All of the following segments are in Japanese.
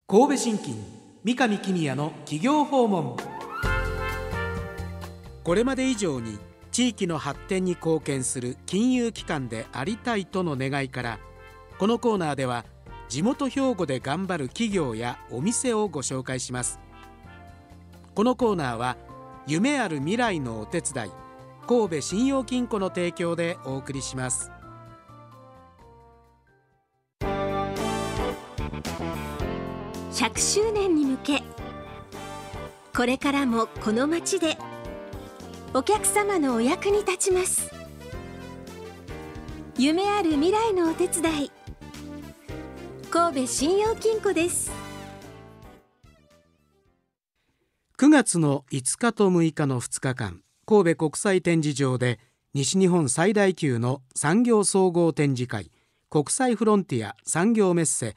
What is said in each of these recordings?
神戸信金三上公也の企業訪問。これまで以上に地域の発展に貢献する金融機関でありたいとの願いから、このコーナーでは地元兵庫で頑張る企業やお店をご紹介します。このコーナーは夢ある未来のお手伝い、神戸信用金庫の提供でお送りします。 100周年に向け、これからもこの町でお客様のお役に立ちます。夢ある未来のお手伝い、神戸信用金庫です。 9月の5日と6日の2日間、神戸国際展示場で西日本最大級の産業総合展示会、国際フロンティア産業メッセ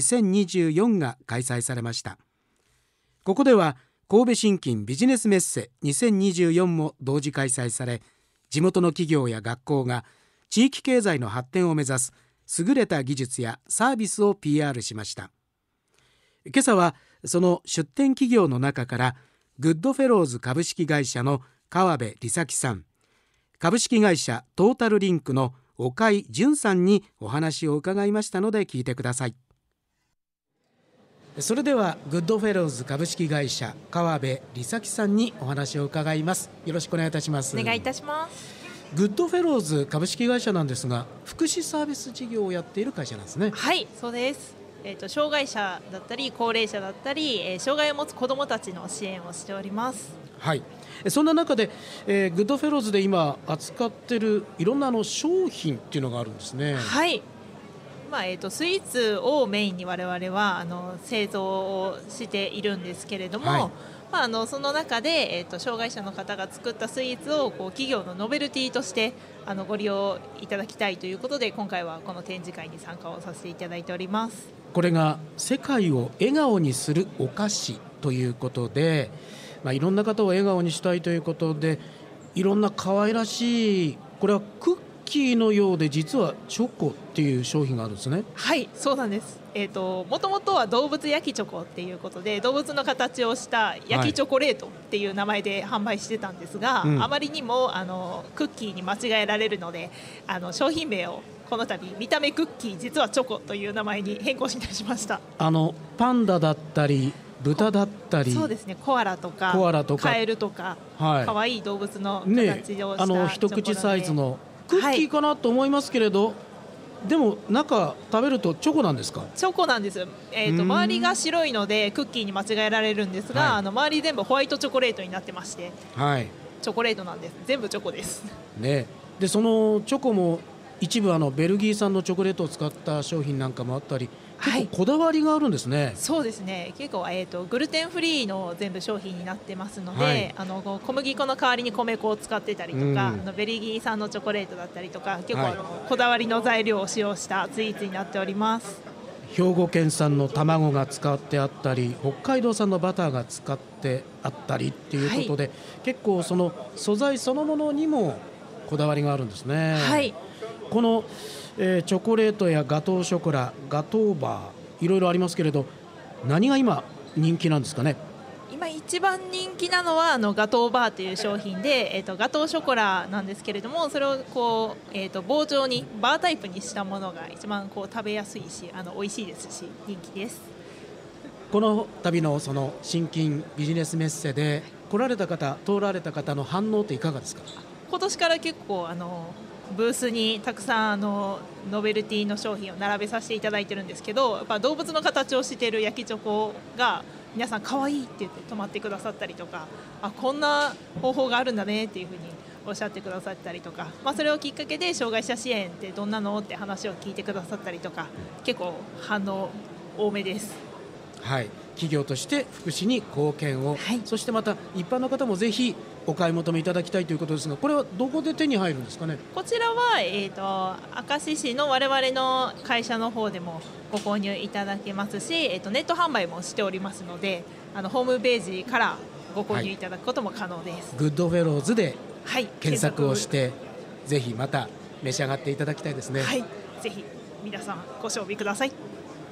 2024が開催されました。ここでは神戸信金ビジネスメッセ2024も同時開催され、地元の企業や学校が地域経済の発展を目指す優れた技術やサービスを PR しました。今朝はその出展企業の中からグッドフェローズ株式会社の川辺理咲さん、株式会社トータルリンクの岡井淳さんにお話を伺いましたので聞いてください。それではグッドフェローズ株式会社川辺理咲さんにお話を伺います。よろしくお願いいたします。 お願いいたします。 グッドフェローズ株式会社なんですが、福祉サービス事業をやっている会社なんですね。 はい、そうです。障害者だったり高齢者だったり、障害を持つ子どもたちの支援をしております。 はい、そんな中で、グッドフェローズで今扱っているいろんな商品っていうのがあるんですね。 はい、スイーツをメインに我々は製造をしているんですけれども、はい、その中で、障害者の方が作ったスイーツを企業のノベルティとしてご利用いただきたいということで、今回はこの展示会に参加をさせていただいております。 これが世界を笑顔にするお菓子ということで、いろんな方を笑顔にしたいということで、いろんな可愛らしい、これはクッキーのようで実はチョコっていう商品があるんですね。 はい、そうなんです。もともとは動物焼きチョコっていうことで、動物の形をした焼きチョコレートっていう名前で販売してたんですが、あまりにもクッキーに間違えられるので、商品名をこの度見た目クッキー実はチョコという名前に変更いたしました。 パンダだったり豚だったり、 そうですね、コアラとかカエルとか、可愛い動物の形をした一口サイズのクッキーかなと思いますけれど、でも中食べるとチョコなんですか？ チョコなんです。周りが白いのでクッキーに間違えられるんですが、周り全部ホワイトチョコレートになってまして、チョコレートなんです。全部チョコです、ね。 でそのチョコも一部ベルギー産のチョコレートを使った商品なんかもあったり、結構こだわりがあるんですね。 そうですね、結構、グルテンフリーの全部商品になってますので、小麦粉の代わりに米粉を使ってたりとか、ベルギー産のチョコレートだったりとか、結構こだわりの材料を使用したスイーツになっております。 兵庫県産の卵が使ってあったり、北海道産のバターが使ってあったりっていうことで、結構その素材そのものにもこだわりがあるんですね。このチョコレートやガトーショコラ、ガトーバー、いろいろありますけれど、何が今人気なんですかね？ 今一番人気なのはガトーバーという商品で、ガトーショコラなんですけれども、それを棒状にバータイプにしたものが一番食べやすいし、美味しいですし人気です。 この度のその信金ビジネスメッセで来られた方、通られた方の反応っていかがですか？ 今年から結構ブースにたくさんノベルティの商品を並べさせていただいてるんですけど、やっぱ動物の形をしている焼きチョコが皆さん可愛いって言って泊まってくださったりとか、こんな方法があるんだねっていうふうにおっしゃってくださったりとか、それをきっかけで障害者支援ってどんなのって話を聞いてくださったりとか、結構反応多めです。 はい、企業として福祉に貢献を、そしてまた一般の方もぜひお買い求めいただきたいということですが、これはどこで手に入るんですかね？ こちらは、明石市の我々の会社の方でもご購入いただけますし、ネット販売もしておりますので、ホームページからご購入いただくことも可能です。 グッドフェローズで検索をして、ぜひまた召し上がっていただきたいですね。 ぜひ皆さんご賞味ください。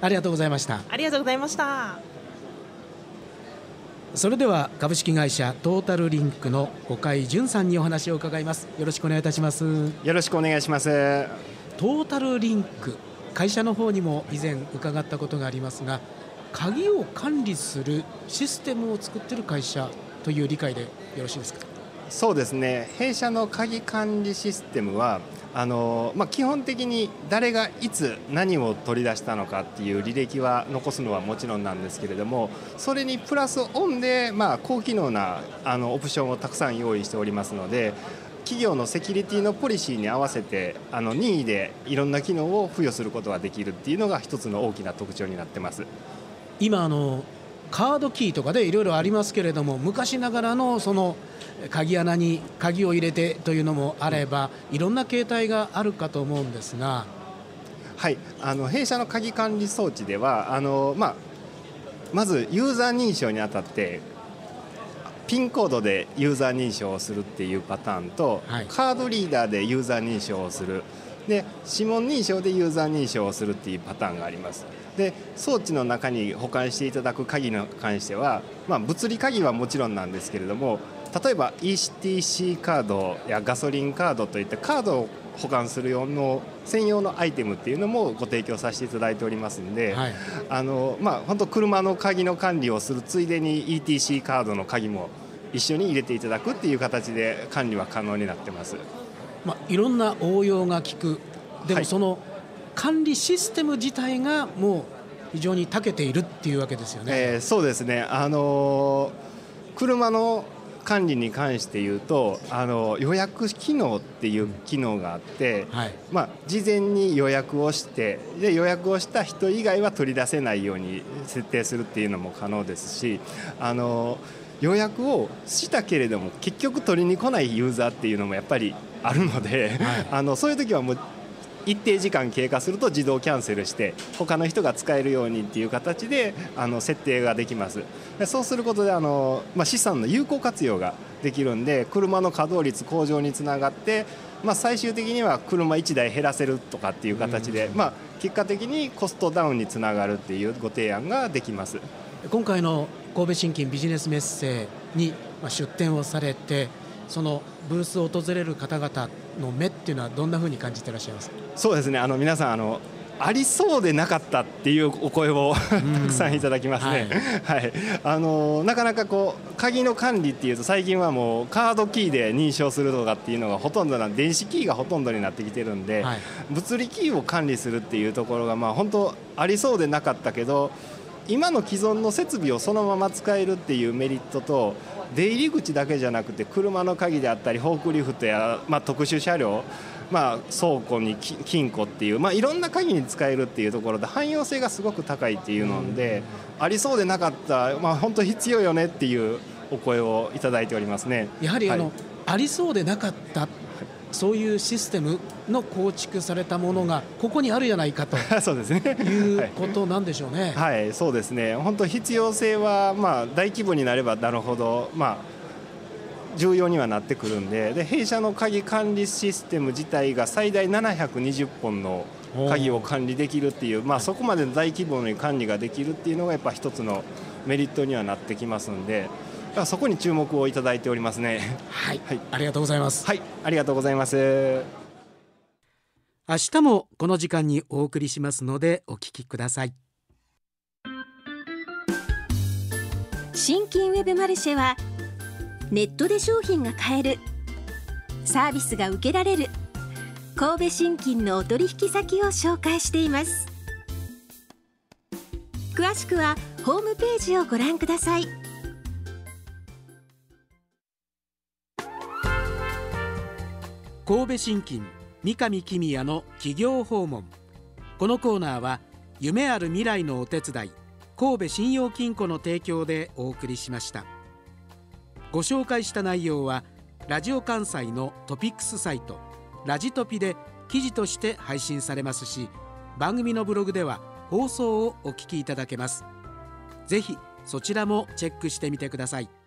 ありがとうございました。 ありがとうございました。 それでは株式会社トータルリンクの岡井淳さんにお話を伺います。よろしくお願いいたします。 よろしくお願いします。 トータルリンク、会社の方にも以前伺ったことがありますが、鍵を管理するシステムを作っている会社という理解でよろしいですか？ そうですね、弊社の鍵管理システムは基本的に誰がいつ何を取り出したのかっていう履歴は残すのはもちろんなんですけれども、それにプラスオンで、高機能なオプションをたくさん用意しておりますので、企業のセキュリティのポリシーに合わせて任意でいろんな機能を付与することができるっていうのが一つの大きな特徴になってます。 今カードキーとかでいろいろありますけれども、昔ながらのその鍵穴に鍵を入れてというのもあれば、いろんな形態があるかと思うんですが、 はい、弊社の鍵管理装置ではまずユーザー認証にあたってピンコードでユーザー認証をするっていうパターンと、カードリーダーでユーザー認証をする、で指紋認証でユーザー認証をするっていうパターンがあります。で装置の中に保管していただく鍵に関しては、物理鍵はもちろんなんですけれども、例えば ETC カードやガソリンカードといったカードを保管する用の専用のアイテムっていうのもご提供させていただいておりますので、本当車の鍵の管理をするついでに ETC カードの鍵も一緒に入れていただくっていう形で管理は可能になってます。 いろんな応用が効く。でもその管理システム自体がもう非常に長けているっていうわけですよね。 そうですね、車の管理に関して言うと予約機能っていう機能があって、事前に予約をしてで予約をした人以外は取り出せないように設定するっていうのも可能ですし、予約をしたけれども結局取りに来ないユーザーっていうのもやっぱりあるので、そういう時はもう一定時間経過すると自動キャンセルして他の人が使えるようにっていう形で設定ができます。でそうすることで資産の有効活用ができるんで、車の稼働率向上につながって、最終的には車1台減らせるとかっていう形で、結果的にコストダウンにつながるっていうご提案ができます。 今回の神戸信金ビジネスメッセに出展をされて、そのブースを訪れる方々の目っていうのはどんなふうに感じていらっしゃいますか？ そうですね、皆さんありそうでなかったっていうお声をたくさんいただきますね。なかなか鍵の管理っていうと最近はもうカードキーで認証するとかっていうのがほとんど電子キーがほとんどになってきてるんで、物理キーを管理するっていうところが本当ありそうでなかったけど、今の既存の設備をそのまま使えるっていうメリットと、出入り口だけじゃなくて車の鍵であったりフォークリフトや、特殊車両、倉庫に金庫っていう、いろんな鍵に使えるっていうところで汎用性がすごく高いっていうので、ありそうでなかった、本当必要よねっていうお声をいただいておりますね。 やはりありそうでなかったそういうシステムの構築されたものがここにあるじゃないかとそうですね、 いうことなんでしょうね。 そうですね、本当必要性は大規模になればなるほど重要にはなってくるんで、弊社の鍵管理システム自体が最大720本の鍵を管理できるっていう、そこまで大規模に管理ができるっていうのがやっぱ一つのメリットにはなってきますんで、そこに注目をいただいておりますね。 ありがとうございます。 ありがとうございます。 明日もこの時間にお送りしますのでお聞きください。 信金ウェブマルシェはネットで商品が買える、サービスが受けられる神戸信金のお取引先を紹介しています。詳しくはホームページをご覧ください。 神戸信金三上公也の企業訪問。このコーナーは夢ある未来のお手伝い神戸信用金庫の提供でお送りしました。ご紹介した内容はラジオ関西のトピックスサイトラジトピで記事として配信されますし、番組のブログでは放送をお聞きいただけます。ぜひそちらもチェックしてみてください。